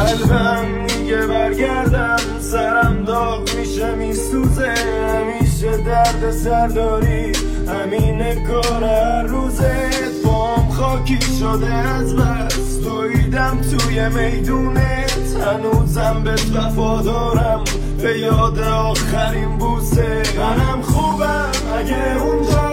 قلبم میگه برگردم، سرم داغ میشه میسوزه، همیشه درد سر داری، همینه کار هر روزه. بام خاکی شده از بس دویدم توی میدونت، هنوزم بهت وفادارم به یاد آخرین بوسه. منم خوبم اگه اونجا